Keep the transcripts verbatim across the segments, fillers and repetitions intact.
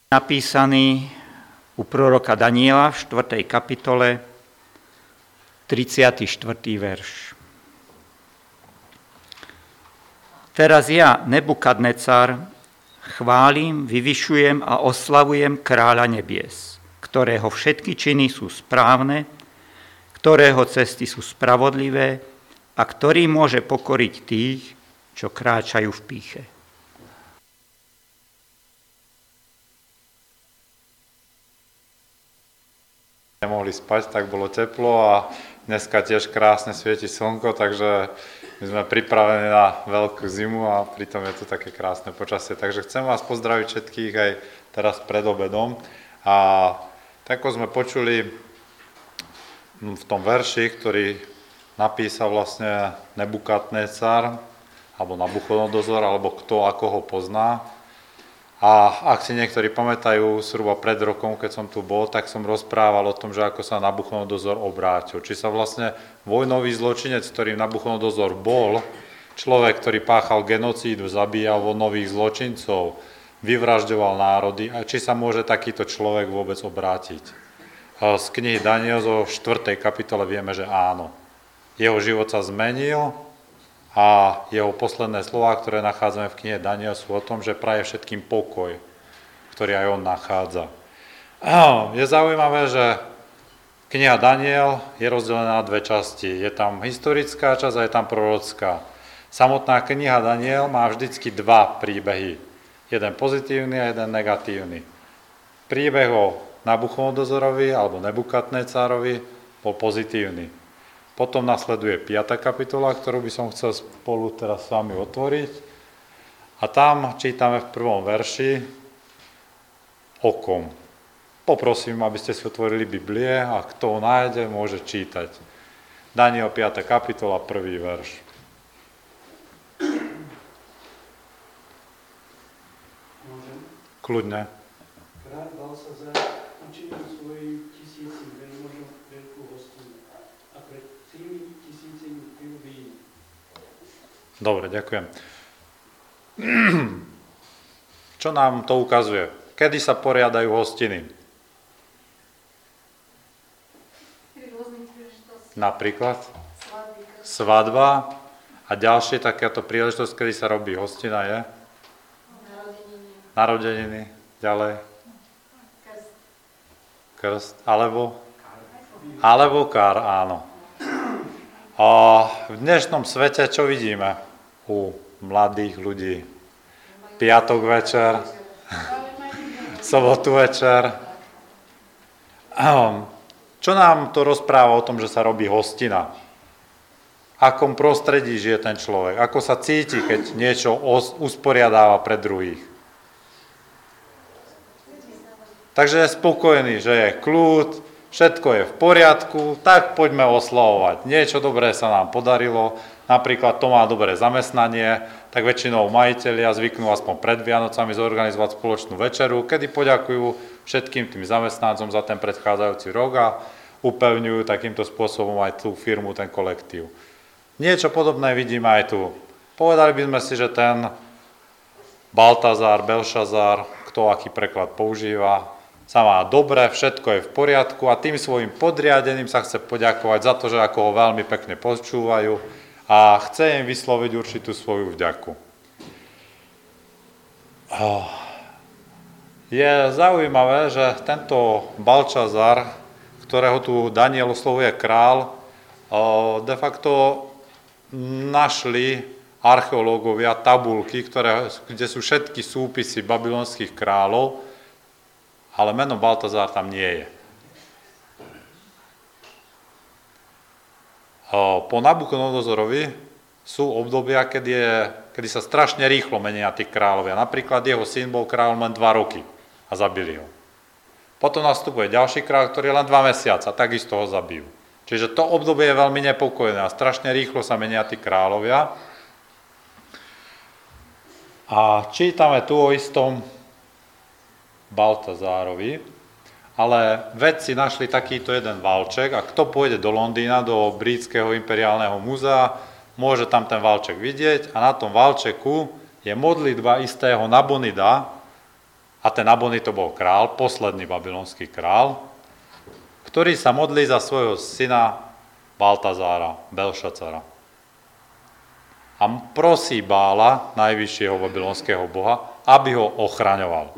napísaný u proroka Daniela v štvrtej kapitole, tridsiaty štvrtý verš. Teraz ja, Nebukadnecar, chválim, vyvyšujem a oslavujem kráľa nebies, ktorého všetky činy sú správne, ktorého cesty sú spravodlivé a ktorý môže pokoriť tých, čo kráčajú v pýche. Nemohli spať, tak bolo teplo a dneska tiež krásne svieti slnko, takže my sme pripravení na veľkú zimu a pritom je tu také krásne počasie. Takže chcem vás pozdraviť všetkých aj teraz pred obedom. A tak ako sme počuli v tom verši, ktorý napísal vlastne Nebukadnecar, alebo Nabuchodonozor, alebo kto ako ho pozná. A ak si niektorí pamätajú, zhruba pred rokom, keď som tu bol, tak som rozprával o tom, že ako sa Nabuchodonozor obrátil. Či sa vlastne vojnový zločinec, ktorým Nabuchodonozor bol, človek, ktorý páchal genocídu, zabíjal vojnových zločincov, vyvražďoval národy, a či sa môže takýto človek vôbec obrátiť. Z knihy Daniel zo štvrtej kapitole vieme, že áno. Jeho život sa zmenil, a jeho posledné slová, ktoré nachádzame v knihe Daniel, sú o tom, že praje všetkým pokoj, ktorý aj on nachádza. Je zaujímavé, že kniha Daniel je rozdelená na dve časti. Je tam historická časť a je tam prorocká. Samotná kniha Daniel má vždycky dva príbehy. Jeden pozitívny a jeden negatívny. Príbeh o Nabuchodonozorovi alebo Nebukadnecarovi bol pozitívny. Potom nasleduje piata kapitola, ktorú by som chcel spolu teraz s vami otvoriť. A tam čítame v prvom verši o kom. Poprosím, aby ste si otvorili Biblie a kto ho nájde, môže čítať. Daniel piata kapitola, prvý verš. Môžem? Kľudne. Kráľ Balsazar učinil svojim tisícim veľmožom veľkú hostinu a pred tými tisícimi pil víno. Dobre, ďakujem. Čo nám to ukazuje? Kedy sa poriadajú hostiny? Napríklad svadba a ďalšie takéto príležitosť, kedy sa robí hostina je? Narodeniny. Narodeniny. Ďalej? Krst. Krst. Alebo? Alebo kár, áno. A v dnešnom svete čo vidíme u mladých ľudí? Piatok večer, sobotu večer. Čo nám to rozpráva o tom, že sa robí hostina? V akom prostredí žije ten človek? Ako sa cíti, keď niečo usporiadáva pre druhých? Takže je spokojný, že je kľud, všetko je v poriadku, tak poďme oslavovať. Niečo dobré sa nám podarilo, napríklad to má dobré zamestnanie, tak väčšinou majitelia zvyknú aspoň pred Vianocami zorganizovať spoločnú večeru, kedy poďakujú všetkým tým zamestnancom za ten predchádzajúci rok a upevňujú takýmto spôsobom aj tú firmu, ten kolektív. Niečo podobné vidíme aj tu. Povedali by sme si, že ten Baltazar, Belšazar, kto aký preklad používa, sa má dobre, všetko je v poriadku a tým svojim podriadeným sa chce poďakovať za to, že ako ho veľmi pekne počúvajú a chce im vysloviť určitú svoju vďaku. Je zaujímavé, že tento Balšazar, ktorého tu Daniel oslovuje král, de facto našli archeológovia tabulky, ktoré, kde sú všetky súpisy babylonských kráľov, ale meno Baltazar tam nie je. Po Nabuchodonozorovi sú obdobia, kedy, je, kedy sa strašne rýchlo menia tí kráľovia. Napríklad jeho syn bol kráľom len dva roky a zabili ho. Potom nastupuje ďalší kráľ, ktorý je len dva mesiace a takisto ho zabijú. Čiže to obdobie je veľmi nepokojné a strašne rýchlo sa menia tí kráľovia. A čítame tu o istom Baltazárovi, ale vedci našli takýto jeden valček a kto pôjde do Londýna, do Britského imperiálneho múzea, môže tam ten valček vidieť a na tom valčeku je modlitba istého Nabonida a A ten Nabonid to bol král, posledný babylonský král, ktorý sa modlí za svojho syna Baltazára, Belšacara. A prosí Bála, najvyššieho babylonského boha, aby ho ochraňoval.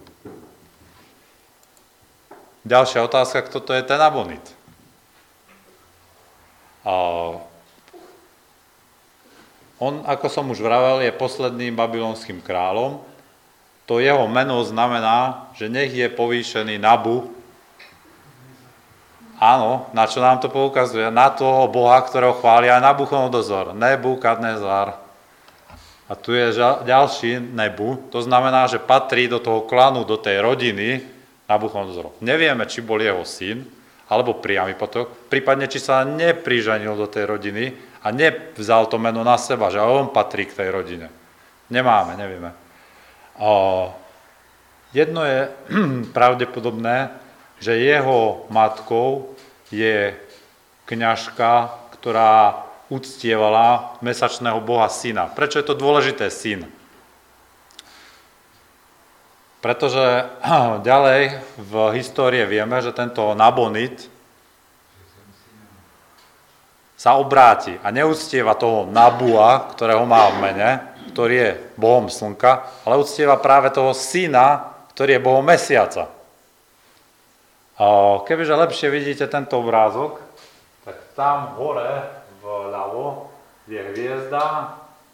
Ďalšia otázka, kto to je ten Nabonid? A on, ako som už vravel, je posledným babylonským kráľom. To jeho meno znamená, že nech je povýšený Nabu. Áno, na čo nám to poukazuje? Na toho boha, ktorého chváli aj Nabuchodonozor, Nebukadnezar. A tu je ďalší Nebu, to znamená, že patrí do toho klanu, do tej rodiny Nabuchodonozor. Nevieme, či bol jeho syn, alebo priamy potok, prípadne, či sa nepriženil do tej rodiny a nevzal to meno na seba, že on patrí k tej rodine. Nemáme, nevieme. O, jedno je pravdepodobné, že jeho matkou je kňažka, ktorá uctievala mesačného boha syna. Prečo je to dôležité syn? Pretože ďalej v histórii vieme, že tento Nabonid sa obráti a neúctieva toho Nabua, ktorého má v mene, ktorý je bohom slnka, ale uctieva práve toho syna, ktorý je bohom mesiaca. Kebyže lepšie vidíte tento obrázok, tak tam hore vľavo je hviezda,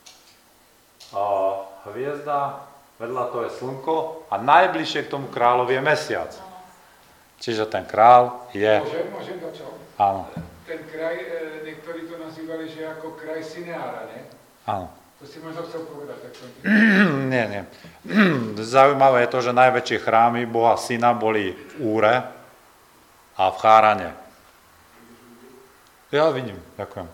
hviezda, vedľa to je slnko a najbližšie k tomu kráľovi je mesiac. Čiže ten král je... Môžem, môžem začal? Áno. Ten kraj, niektorí to nazývali, že ako kraj Sineára, ne? Áno. To si možno chcel povedať, tak som ti... Nie, nie. Zaujímavé je to, že najväčšie chrámy boha syna boli v Úre a v Chárane. Ja vidím, ďakujem.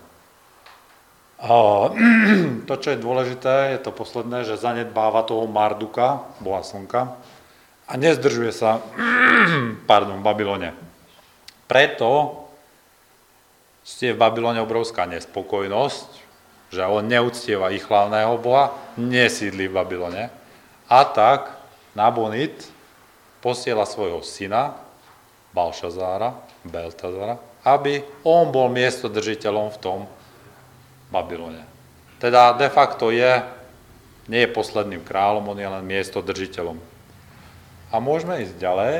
To, čo je dôležité, je to posledné, že zanedbáva toho Marduka, boha slnka, a nezdržuje sa pardon, v Babylone. Preto je v Babylone obrovská nespokojnosť, že on neúctieva ich hlavného boha, nesídli v Babylone. A tak Nabonid posiela svojho syna, Balšazára, Beltazara, aby on bol miestodržiteľom v tom Babylone. Teda de facto je, nie je posledným kráľom, on je len miestodržiteľom. A môžeme ísť ďalej.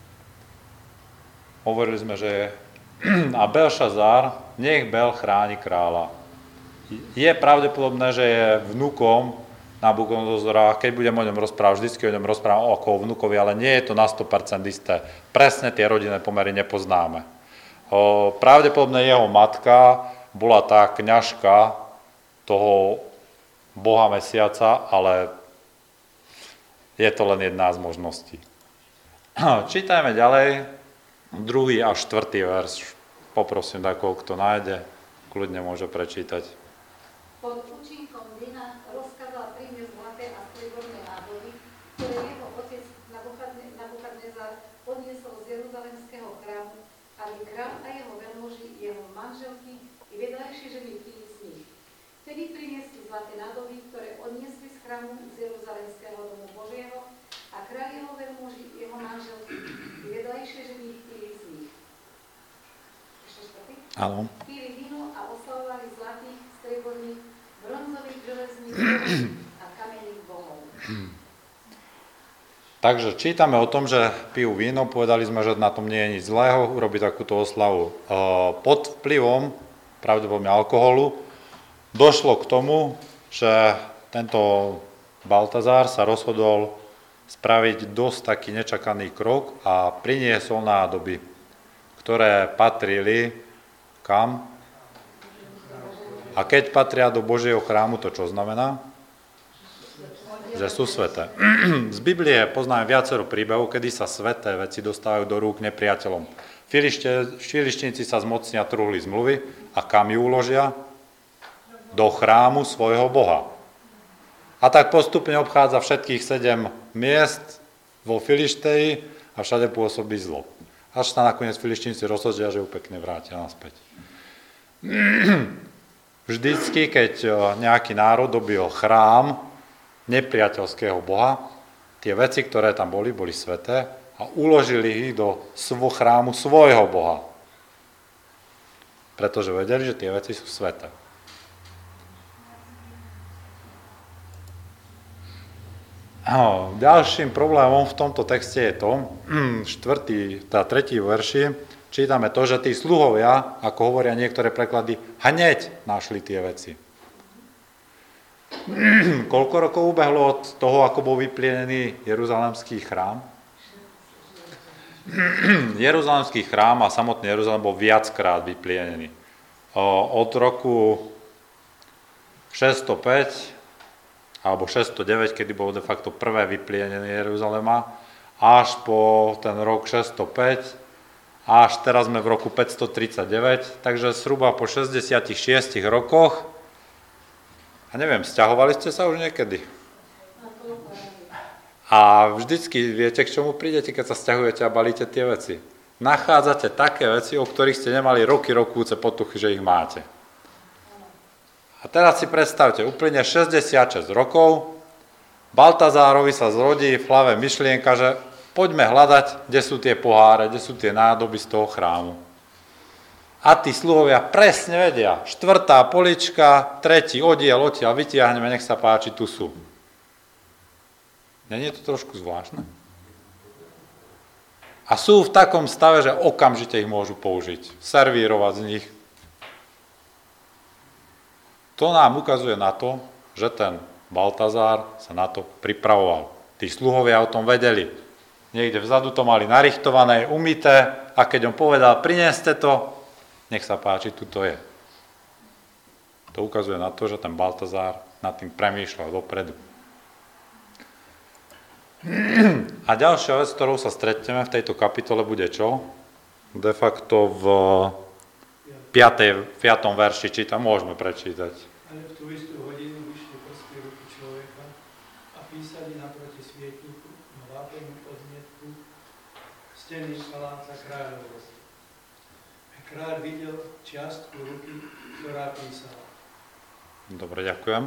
Hovorili sme, že je... A Belšazár, nech Bel chráni kráľa. Je pravdepodobné, že je vnukom Nabuchodonozora, keď budem o ňom rozprávať, vždycky o ňom rozprávam ako o vnukovi, ale nie je to na sto percent isté. Presne tie rodinné pomery nepoznáme. O, pravdepodobne jeho matka bola tá kňažka toho boha mesiaca, ale je to len jedna z možností. Čítajme ďalej, druhý a štvrtý verš. Poprosím takého, kto nájde, kľudne môže prečítať. Pod účinkom vína rozkázal priniesť zlaté a strieborné nádoby, ktoré jeho otec Nabukadnezar odniesol z Jeruzalemského chrámu, aby kráľ a jeho veľmoži, jeho manželky i vedľajšie ženy pili z nich. Vtedy priniesli zlaté nádoby, ktoré odniesli z chrámu z Jeruzalemského domu Božieho, a kráľ jeho veľmoži, jeho manželky i vedľajšie ženy pili z nich. Ešte štvrtý? Áno. Pili víno a oslavovali zlatých, strieborných, bronzových, železných a kamenných bohov. Takže čítame o tom, že pijú víno, povedali sme, že na tom nie je nič zlého, urobiť takúto oslavu. Pod vplyvom, pravdepodobne alkoholu, došlo k tomu, že tento Baltazár sa rozhodol spraviť dosť taký nečakaný krok a priniesol nádoby, ktoré patrili kam? A keď patria do Božieho chrámu, to čo znamená? Že sú sveté. Z Biblie poznáme viacero príbehov, kedy sa sveté veci dostávajú do rúk nepriateľom. Filištinci sa zmocnia truhly zmluvy a kam ju uložia? Do chrámu svojho boha. A tak postupne obchádza všetkých sedem miest vo Filišteji a všade pôsobí zlo. Až sa nakoniec Filištinci rozhodia, že ju pekne vrátia naspäť. Vždycky, keď nejaký národ dobil chrám nepriateľského boha, tie veci, ktoré tam boli, boli sveté a uložili ich do svo chrámu svojho Boha. Pretože vedeli, že tie veci sú sveté. No, ďalším problémom v tomto texte je to, štvrtý, tá tretí verši, čítame to, že tí sluhovia, ako hovoria niektoré preklady, hneď našli tie veci. Koľko rokov ubehlo od toho, ako bol vyplienený Jeruzalemský chrám? Jeruzalemský chrám a samotný Jeruzalem bol viackrát vyplienený. Od roku šesťstopäť alebo šesťstodeväť, kedy bolo de facto prvé vyplienenie Jeruzalema, až po ten rok šesťstopäť, až teraz sme v roku päťstotridsaťdeväť, takže zhruba po šesťdesiatšesť rokoch, a neviem, sťahovali ste sa už niekedy? A vždycky viete, k čomu prídete, keď sa sťahujete a balíte tie veci. Nachádzate také veci, o ktorých ste nemali roky, rokúce potuchy, že ich máte. A teraz si predstavte, úplne šesťdesiatšesť rokov, Baltazárovi sa zrodí v hlave myšlienka, že poďme hľadať, kde sú tie poháre, kde sú tie nádoby z toho chrámu. A tí sluhovia presne vedia, štvrtá polička, tretí oddiel, odtiaľ vytiahneme, nech sa páči, tu sú. Nie je to trošku zvláštne? A sú v takom stave, že okamžite ich môžu použiť, servírovať z nich. To nám ukazuje na to, že ten Baltazár sa na to pripravoval. Tí sluhovia o tom vedeli. Niekde vzadu to mali narichtované, umyté a keď on povedal, prineste to, nech sa páči, tu to je. To ukazuje na to, že ten Baltazár nad tým premýšľal dopredu. A ďalšia vec, s ktorou sa stretneme v tejto kapitole, bude čo? De facto v piatom verši, či tam môžeme prečítať. Ale v tú istú hodinu vyšli prsty ruky človeka a písali naproti svietniku na vápenom podmietku steny paláca kráľovstva. A kráľ videl čiastku ruky, ktorá písala. Dobre, ďakujem.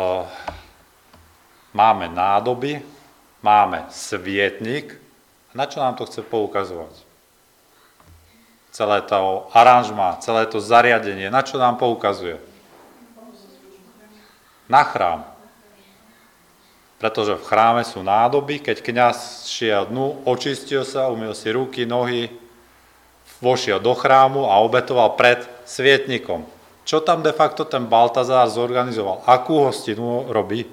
Máme nádoby, máme svietnik. Na čo nám to chce poukazovať? Celé to aranžma, celé to zariadenie, na čo nám poukazuje? Na chrám. Pretože v chráme sú nádoby, keď kňaz šiel dnu, očistil sa, umyl si ruky, nohy, vošiel do chrámu a obetoval pred svietnikom. Čo tam de facto ten Baltazár zorganizoval? Akú hostinu robí?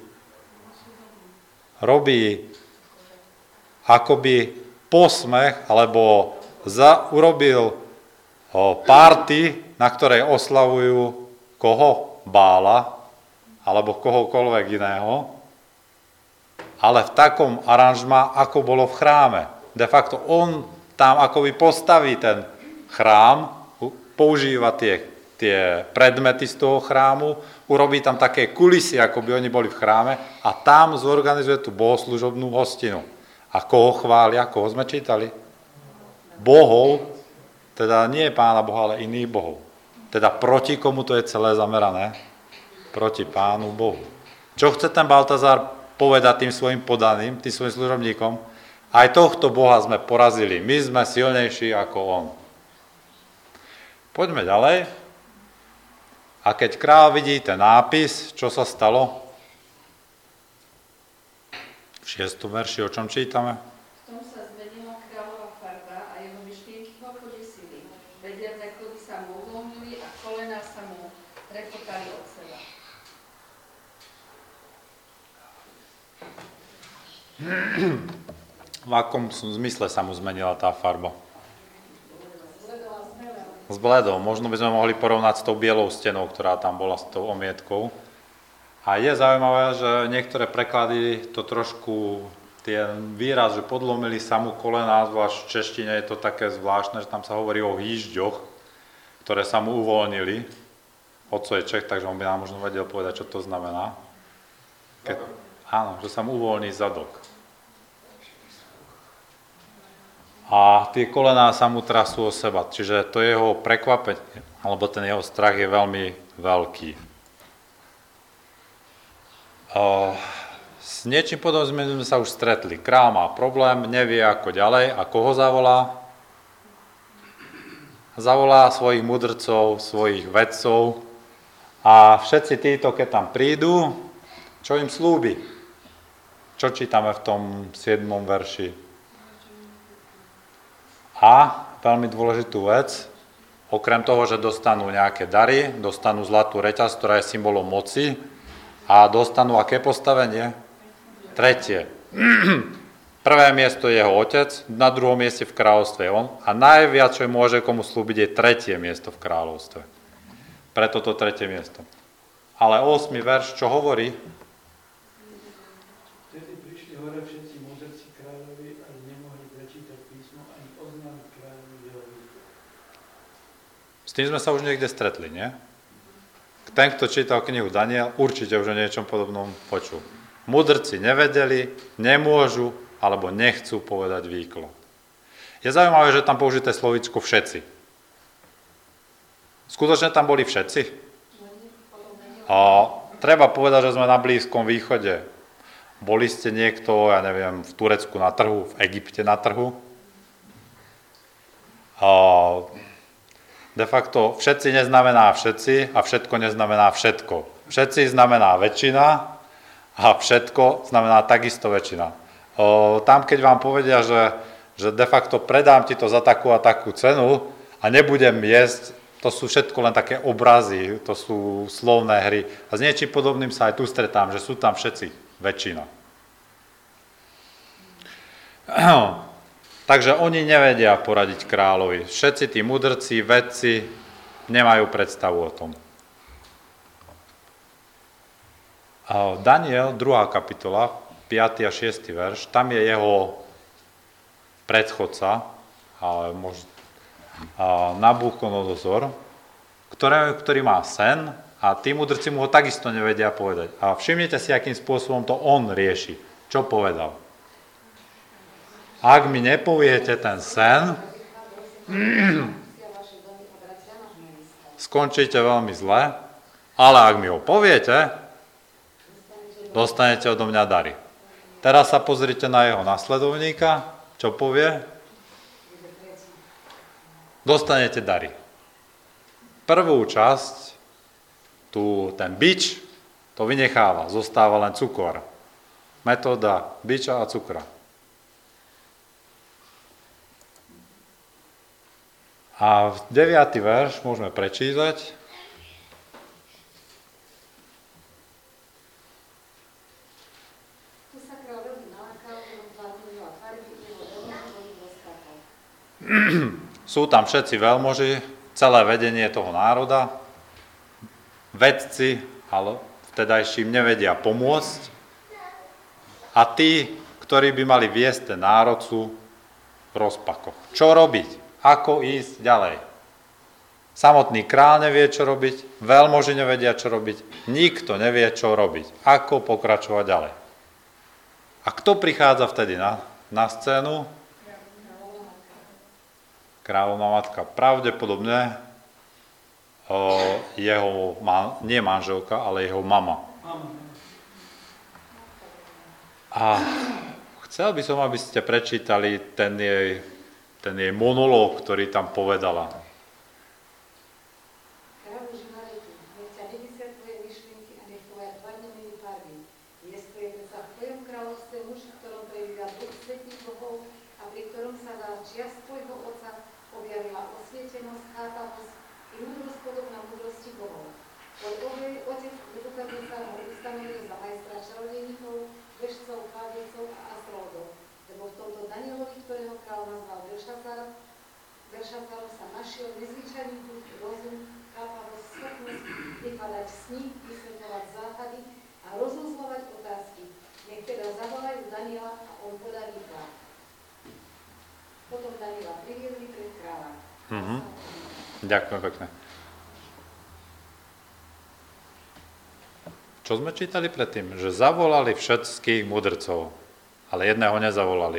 Robí akoby posmech, alebo za, urobil o, party, na ktorej oslavujú koho? Bála, alebo kohokoľvek iného, ale v takom aranžma, ako bolo v chráme. De facto on tam akoby postaví ten chrám, používa tie, tie predmety z toho chrámu, urobí tam také kulisy, ako by oni boli v chráme a tam zorganizuje tú bohoslužobnú hostinu. A koho chvália? Koho sme čítali? Bohov, teda nie Pána Boha, ale iných bohov. Teda proti komu to je celé zamerané? Proti Pánu Bohu. Čo chce ten Baltazár povedať tým svojim podaným, tým svojim služobníkom? Aj tohto Boha sme porazili. My sme silnejší ako on. Poďme ďalej. A keď kráľ vidí ten nápis, čo sa stalo? V šiestom verši, o čom čítame? V tom sa zmenila kráľová farba a jeho myšlienky ho podesili. Vederné klby sa mu uvoľnili a kolená sa mu repotali od seba. V akom zmysle sa mu zmenila tá farba? S bledou. Možno by sme mohli porovnať s tou bielou stenou, ktorá tam bola s tou omietkou. A je zaujímavé, že niektoré preklady to trošku, ten výraz, že podlomili sa mu kolená, zvlášť v češtine je to také zvláštne, že tam sa hovorí o hýžďoch, ktoré sa mu uvoľnili. Otco je Čech, takže on by nám možno vedel povedať, čo to znamená. Keď, áno, že sa mu uvoľní zadok. A tie kolená sa mu trasú o seba, čiže to jeho prekvapenie, alebo ten jeho strach je veľmi veľký. S niečím podobným sme sa už stretli. Král má problém, nevie ako ďalej a koho zavolá? Zavolá svojich mudrcov, svojich vedcov a všetci títo, keď tam prídu, čo im slúbi? Čo čítame v tom siedmom verši? A veľmi dôležitú vec, okrem toho, že dostanú nejaké dary, dostanú zlatú reťaz, ktorá je symbolom moci a dostanú aké postavenie? Tretie. Prvé miesto je jeho otec, na druhom mieste v kráľovstve je on a najviac, čo môže komu slúbiť, je tretie miesto v kráľovstve. Preto to tretie miesto. Ale ôsmy verš, čo hovorí? Vtedy prišli hore všetci mudrci kráľovi, ale nemohli prečítať písmo ani oznámiť kráľovi jeho výklad. S tým sme sa už niekde stretli, nie? Ten, kto čítal knihu Daniel, určite už o niečom podobnom počul. Mudrci nevedeli, nemôžu, alebo nechcú povedať výklad. Je zaujímavé, že tam použité slovíčko všetci. Skutočne tam boli všetci? A treba povedať, že sme na Blízkom východe. Boli ste niekto, ja neviem, v Turecku na trhu, v Egypte na trhu? A de facto všetci neznamená všetci a všetko neznamená všetko. Všetci znamená väčšina a všetko znamená takisto väčšina. O, tam, keď vám povedia, že, že de facto predám ti to za takú a takú cenu a nebudem jesť, to sú všetko len také obrazy, to sú slovné hry. A s niečím podobným sa aj tu stretám, že sú tam všetci, väčšina. Takže oni nevedia poradiť kráľovi. Všetci tí mudrci, vedci nemajú predstavu o tom. Daniel, druhá kapitola, piaty a šiesty verš, tam je jeho predchodca, ale možno Nabuchodonozor, ktorý, ktorý má sen a tí mudrci mu ho takisto nevedia povedať. A všimnite si, akým spôsobom to on rieši. Čo povedal? Ak mi nepoviete ten sen, skončíte veľmi zle, ale ak mi ho poviete, dostanete odo mňa dary. Teraz sa pozrite na jeho nasledovníka, čo povie? Dostanete dary. Prvú časť, tu ten bič, to vynecháva, zostáva len cukor. Metóda biča a cukra. A deviaty verš môžeme prečítať. Sú tam všetci veľmoži, celé vedenie toho národa, vedci, ale vtedajším nevedia pomôcť a tí, ktorí by mali viesť ten národ, sú v rozpakoch. Čo robiť? Ako ísť ďalej? Samotný kráľ nevie, čo robiť, veľmoži nevedia, čo robiť, nikto nevie, čo robiť, ako pokračovať ďalej. A kto prichádza vtedy na, na scénu? Kráľovná matka. Pravdepodobne o, jeho, man, nie manželka, ale jeho mama. A chcel by som, aby ste prečítali ten jej, ten jej monológ, ktorý tam povedala. Belšacarom sa našiel nezvyčajný duch, rozum, chápavosť, schopnosť vykladať sny, vysvetľovať záhady a rozuzlovať otázky. Nech teda zavolajú Daniela a on podá výklad. Potom Daniela priviedli pred kráľa. Mm-hmm. Ďakujem pekne. Čo sme čítali predtým? Že zavolali všetkých mudrcov, ale jedného nezavolali.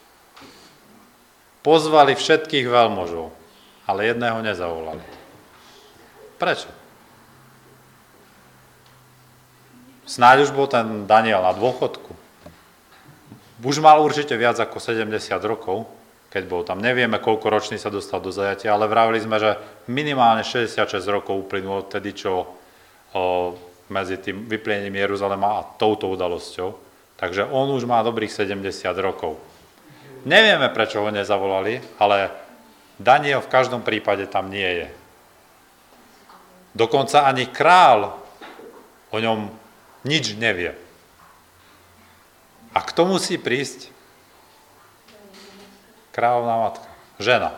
Pozvali všetkých veľmožov, ale jedného nezavolali. Prečo? Snáď už bol ten Daniel na dôchodku. Už mal určite viac ako sedemdesiat rokov, keď bol tam. Nevieme, koľko ročný sa dostal do zajatia, ale vravili sme, že minimálne šesťdesiatšesť rokov uplynulo odtedy, čo o, medzi tým vyplienením Jeruzalema a touto udalosťou. Takže on už má dobrých sedemdesiat rokov. Nevieme, prečo ho nezavolali, ale Daniel v každom prípade tam nie je. Dokonca ani král o ňom nič nevie. A kto musí prísť? Kráľovná matka, žena.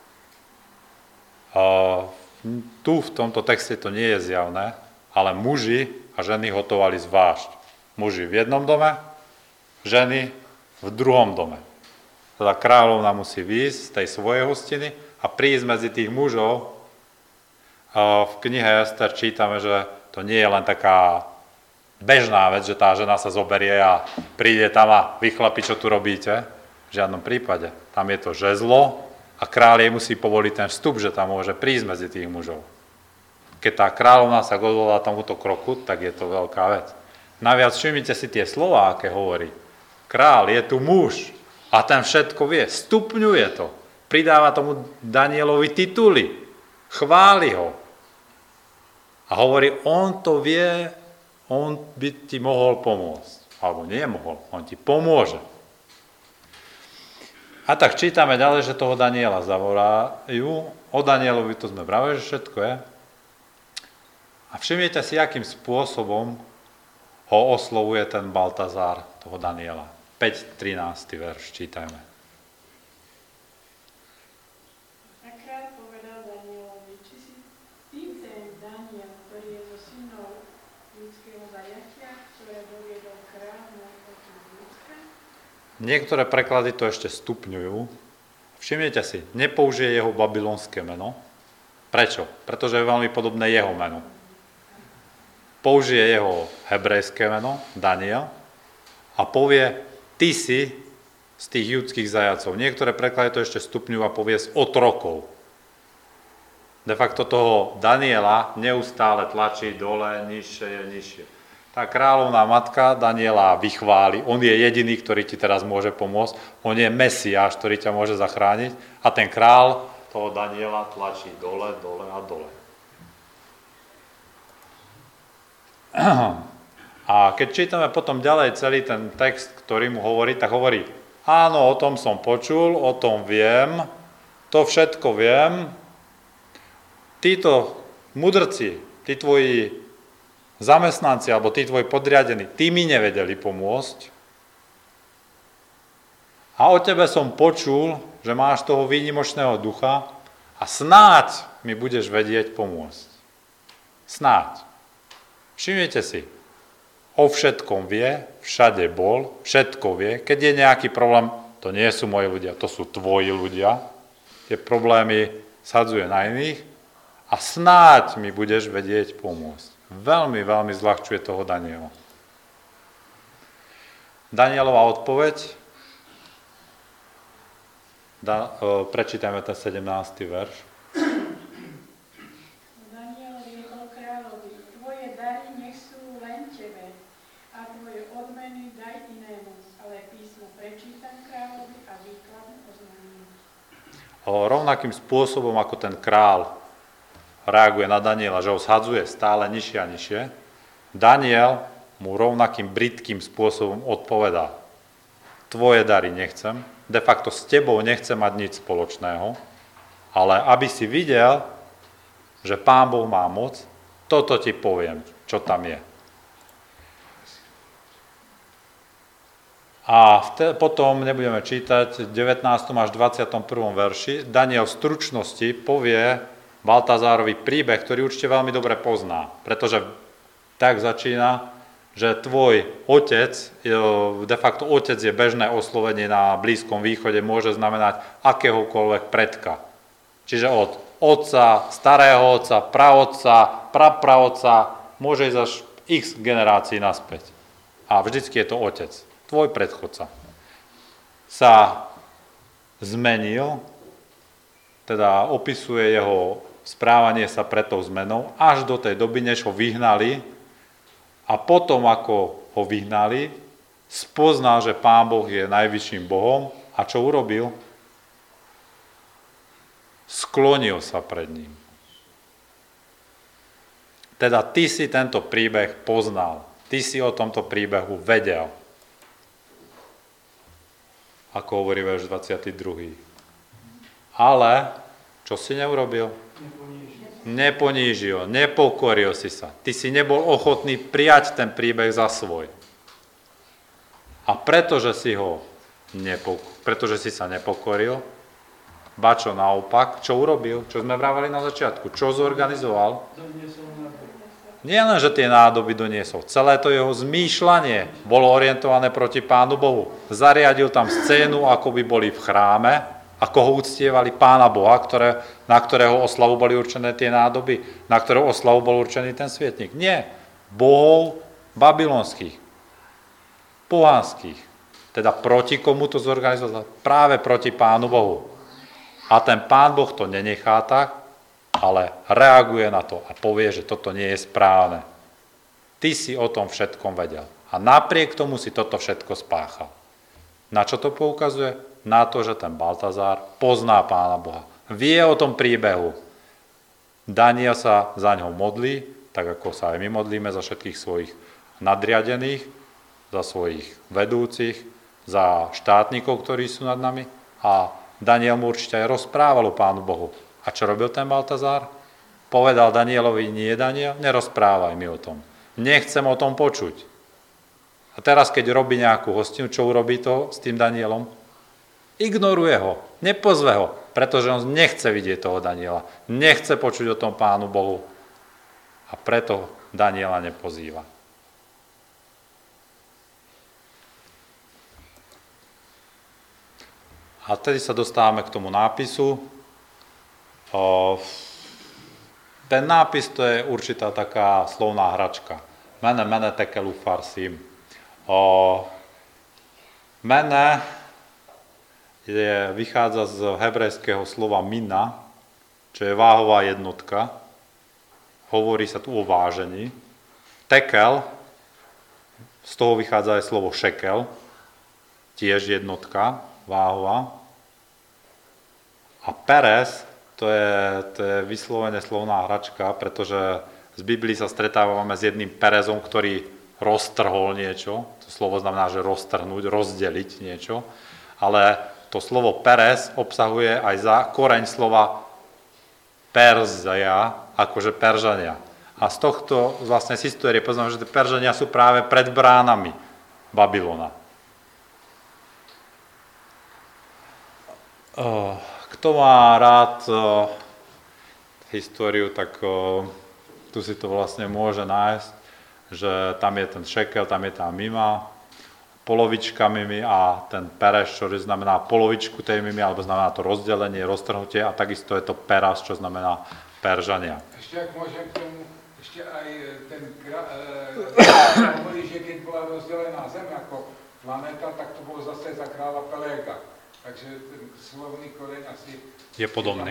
Uh, tu v tomto texte to nie je zjavné, ale muži a ženy hotovali zvlášť. Muži v jednom dome, ženy v druhom dome. Teda kráľovna musí výjsť z tej svojej hostiny a prísť medzi tých mužov. Uh, v knihe Ester čítame, že to nie je len taká bežná vec, že tá žena sa zoberie a príde tam a vy chlapi, čo tu robíte? V žiadnom prípade. Tam je to žezlo a kráľ jej musí povoliť ten vstup, že tam môže prísť medzi tých mužov. Keď tá kráľovná sa odvolá tomuto kroku, tak je to veľká vec. Naviac všimnite si tie slová, aké hovorí. Král je tu muž a ten všetko vie, stupňuje to. Pridáva tomu Danielovi tituly, chváli ho. A hovorí, on to vie, on by ti mohol pomôcť. Alebo nemohol, on ti pomôže. A tak čítame ďalej, že toho Daniela zavolajú. O Danielovi to sme vravili, že všetko je. A všimnite si, akým spôsobom ho oslovuje ten Baltazár, toho Daniela. päť trinásty verš, čítajme. A kráľ povedal Danielovi, či si ty ten Daniel, ktorý je zo synov ľudského zajatia, ktoré doviedol kráľ na otec ľudské? Niektoré preklady to ešte stupňujú. Všimnite si, nepoužije jeho babylonské meno. Prečo? Pretože je veľmi podobné jeho menu. Použije jeho hebrejské meno, Daniel, a povie, ty si z tých judských zajacov. Niektoré preklady to ešte stupňujú a povie z otrokov. De facto toho Daniela neustále tlačí dole, nižšie, nižšie. Tá kráľovná matka Daniela vychváli. On je jediný, ktorý ti teraz môže pomôcť. On je Mesiáš, ktorý ťa môže zachrániť. A ten král toho Daniela tlačí dole, dole a dole. A keď čítame potom ďalej celý ten text, ktorý mu hovorí, tak hovorí, áno, o tom som počul, o tom viem, to všetko viem. Títo mudrci, tí tvoji zamestnanci, alebo tí tvoji podriadení, tí mi nevedeli pomôcť. A o tebe som počul, že máš toho výnimočného ducha a snáď mi budeš vedieť pomôcť. Snáď. Všimnite si, o všetkom vie, všade bol, všetko vie. Keď je nejaký problém, to nie sú moji ľudia, to sú tvoji ľudia. Tie problémy sadzuje na iných a snáď mi budeš vedieť pomôcť. Veľmi, veľmi zľahčuje toho Daniela. Danielová odpoveď, da, e, prečítajme ten sedemnásty verš. Daniel riekol kráľovi, tvoje dary nech sú len tebe a tvoje odmeny daj inému, ale písmo prečítam kráľovi a výklad oznámim. Rovnakým spôsobom, ako ten král reaguje na Daniela, že ho shadzuje stále nižšie a nižšie, Daniel mu rovnakým bridkým spôsobom odpovedá. Tvoje dary nechcem, de facto s tebou nechcem mať nič spoločného, ale aby si videl, že Pán Boh má moc, toto ti poviem, čo tam je. A vte, potom nebudeme čítať v devätnástom až dvadsiatom prvom verši. Daniel v stručnosti povie Baltazárovi príbeh, ktorý určite veľmi dobre pozná, pretože tak začína, že tvoj otec, de facto otec je bežné oslovenie na Blízkom východe, môže znamenať akéhokoľvek predka. Čiže od otca, starého otca, praotca, prapraotca, môže ísť až x generácií naspäť. A vždycky je to otec. Tvoj predchodca sa zmenil, teda opisuje jeho správanie sa pred tou zmenou, až do tej doby, než ho vyhnali A potom, ako ho vyhnali, spoznal, že Pán Boh je najvyšším Bohom a čo urobil? Sklonil sa pred ním. Teda ty si tento príbeh poznal. Ty si o tomto príbehu vedel. Ako hovorí verš dvadsiaty druhý. Ale, čo si neurobil? Neponížil, nepokoril si sa. Ty si nebol ochotný prijať ten príbeh za svoj. A pretože si ho nepok- pretože si sa nepokoril, ba čo naopak, čo urobil? Čo sme vraveli na začiatku? Čo zorganizoval? Nie len, že tie nádoby doniesol, celé to jeho zmýšľanie bolo orientované proti Pánu Bohu. Zariadil tam scénu, ako by boli v chráme, ako ho uctievali Pána Boha, ktoré, na ktorého oslavu boli určené tie nádoby, na ktorého oslavu bol určený ten svietnik. Nie, bohov babylonských, pohanských. Teda proti komu to zorganizoval? Práve proti Pánu Bohu. A ten Pán Boh to nenechá tak, ale reaguje na to a povie, že toto nie je správne. Ty si o tom všetkom vedel. A napriek tomu si toto všetko spáchal. Na čo to poukazuje? Na to, že ten Baltazár pozná Pána Boha. Vie o tom príbehu. Daniel sa za ňou modlí, tak ako sa aj my modlíme za všetkých svojich nadriadených, za svojich vedúcich, za štátnikov, ktorí sú nad nami. A Daniel mu určite aj rozprával o Pánu Bohu. A čo robil ten Baltazár? Povedal Danielovi, nie Daniel, nerozprávaj mi o tom. Nechcem o tom počuť. A teraz, keď robí nejakú hostinu, čo urobí to s tým Danielom? Ignoruje ho, nepozve ho, pretože on nechce vidieť toho Daniela. Nechce počuť o tom Pánu Bohu. A preto Daniela nepozýva. A tedy sa dostávame k tomu nápisu. O, ten nápis to je určitá taká slovná hračka. Mene, mene, tekel, ufarsim. O, mene je, vychádza z hebrejského slova mina, čo je váhová jednotka. Hovorí sa tu o vážení. Tekel, z toho vychádza aj slovo šekel, tiež jednotka, váhová. A peres, To je, to je vyslovene slovná hračka, pretože z Biblii sa stretávame s jedným Perezom, ktorý roztrhol niečo. To slovo znamená, že roztrhnúť, rozdeliť niečo. Ale to slovo Perez obsahuje aj za koreň slova Perzia, akože Peržania. A z tohto vlastne z histórie poznáme, že tie Peržania sú práve pred bránami Babylona. Oh. Kto má rád uh, históriu, tak uh, tu si to vlastne môže nájsť, že tam je ten šekel, tam je tá mima, polovička mimi a ten pereš, čo znamená polovičku tej mimi, alebo znamená to rozdelenie, roztrhnutie a takisto je to peras, čo znamená Peržania. Ešte ak môžem k tomu, ešte aj ten hovorí, e, že keď bola rozdelená Zem ako planéta, tak to bolo zase za kráľa Peléga. Takže ten slovný koreň asi je podobný.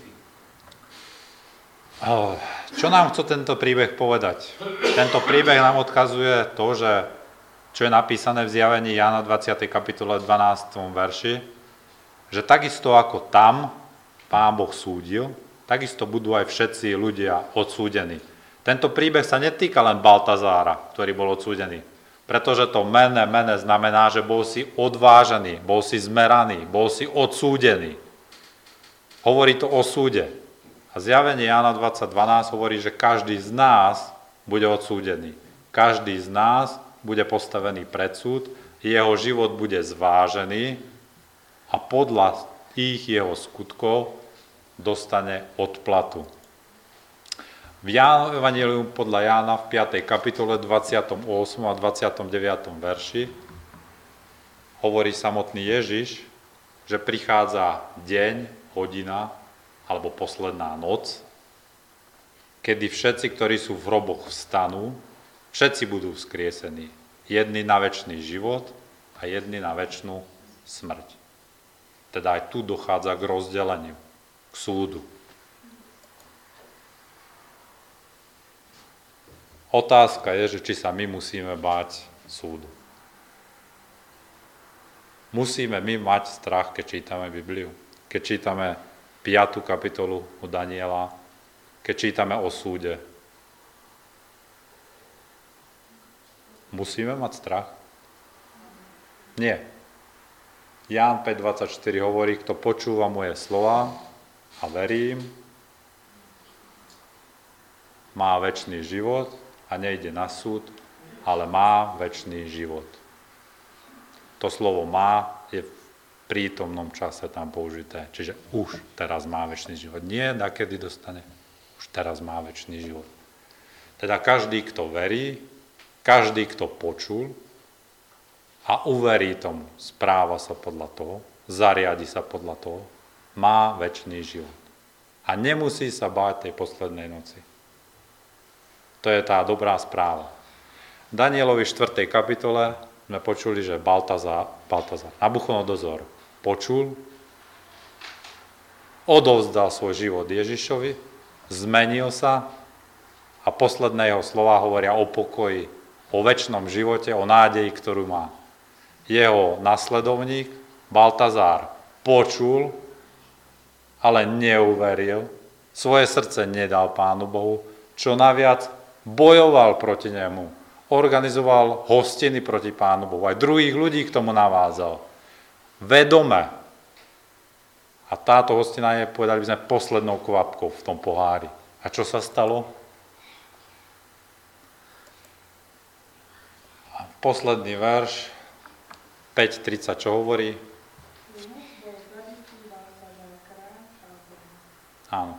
Čo nám chce tento príbeh povedať? Tento príbeh nám odkazuje to, že čo je napísané v Zjavení Jána dvadsiatej kapitole dvanástom verši, že takisto ako tam Pán Boh súdil, takisto budú aj všetci ľudia odsúdení. Tento príbeh sa netýka len Baltazára, ktorý bol odsúdený. Pretože to mene, mene znamená, že bol si odvážený, bol si zmeraný, bol si odsúdený. Hovorí to o súde. A Zjavenie Jána dvadsať dvanásť hovorí, že každý z nás bude odsúdený. Každý z nás bude postavený pred súd, jeho život bude zvážený a podľa tých jeho skutkov dostane odplatu. V Evangeliu podľa Jána v piatej kapitole dvadsiatom ôsmom a dvadsiatom deviatom verši hovorí samotný Ježiš, že prichádza deň, hodina alebo posledná noc, kedy všetci, ktorí sú v hroboch, vstanú, všetci budú vzkriesení. Jedni na večný život a jedni na večnú smrť. Teda aj tu dochádza k rozdeleniu, k súdu. Otázka je, že či sa my musíme báť súdu. Musíme my mať strach, keď čítame Bibliu, keď čítame piatu kapitolu u Daniela, keď čítame o súde. Musíme mať strach? Nie. Ján päť dvadsaťštyri hovorí, kto počúva moje slova a verím, má večný život a nejde na súd, ale má večný život. To slovo má je v prítomnom čase tam použité, čiže už teraz má večný život. Nie, nakedy dostane, už teraz má večný život. Teda každý, kto verí, každý, kto počul a uverí tomu, správa sa podľa toho, zariadi sa podľa toho, má večný život. A nemusí sa báť tej poslednej noci. To je tá dobrá správa. V Danielovi štvrtej kapitole sme počuli, že Baltazar, Baltazar, Nabuchodonozor počul, odovzdal svoj život Ježišovi, zmenil sa a posledné jeho slova hovoria o pokoji, o večnom živote, o nádeji, ktorú má. Jeho nasledovník Baltazar počul, ale neuveril, svoje srdce nedal Pánu Bohu, čo naviac bojoval proti nemu, organizoval hostiny proti Pánu Bohu, aj druhých ľudí k tomu navázal. Vedome. A táto hostina je, povedali by sme, poslednou kvapkou v tom pohári. A čo sa stalo? A posledný verš, päť tridsať, čo hovorí? Áno.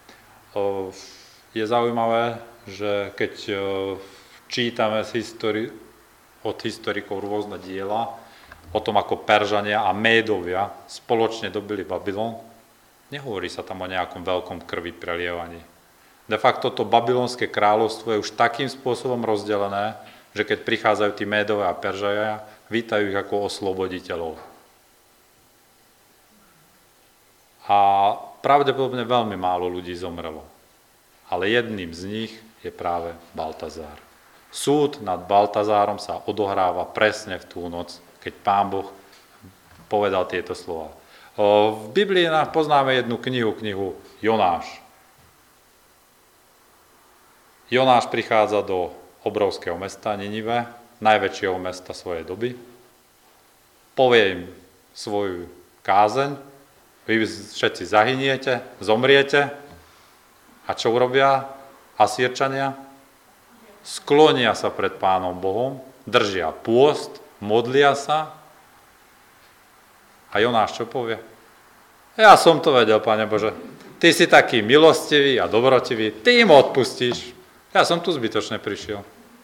Je zaujímavé, že keď čítame z histori- od historikov rôzne diela o tom, ako Peržania a Médovia spoločne dobili Babylon, nehovorí sa tam o nejakom veľkom krvi prelievaní. De facto to babylonské kráľovstvo je už takým spôsobom rozdelené, že keď prichádzajú tí Médovia a Peržania, vítajú ich ako osloboditeľov. A pravdepodobne veľmi málo ľudí zomrelo. Ale jedným z nich je práve Baltazár. Súd nad Baltazárom sa odohráva presne v tú noc, keď Pán Boh povedal tieto slova. V Biblii poznáme jednu knihu, knihu Jonáš. Jonáš prichádza do obrovského mesta Ninive, najväčšieho mesta svojej doby. Povie im svoju kázeň, vy všetci zahyniete, zomriete. A čo urobia Asýrčania? Sklonia sa pred Pánom Bohom, držia pôst, modlia sa. A Jonáš čo povie? Ja som to vedel, Pane Bože. Ty si taký milostivý a dobrotivý, ty im odpustíš. Ja som tu zbytočne prišiel.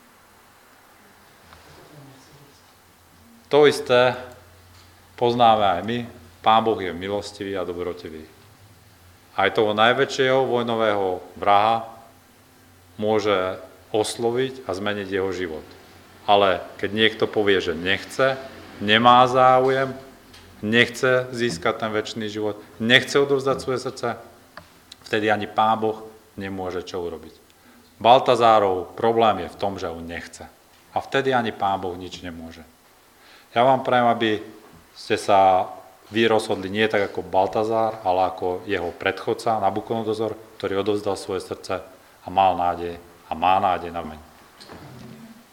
To isté poznáme aj my. Pán Boh je milostivý a dobrotivý. Aj toho najväčšieho vojnového vraha môže osloviť a zmeniť jeho život. Ale keď niekto povie, že nechce, nemá záujem, nechce získať ten večný život, nechce odovzdať svoje srdce, vtedy ani Pán Boh nemôže čo urobiť. Baltazárov problém je v tom, že on nechce. A vtedy ani Pán Boh nič nemôže. Ja vám prajem, aby ste sa vy rozhodli nie tak ako Baltazár, ale ako jeho predchodca Nabuchodonozor, ktorý odovzdal svoje srdce a mal nádej a má nádej na mene.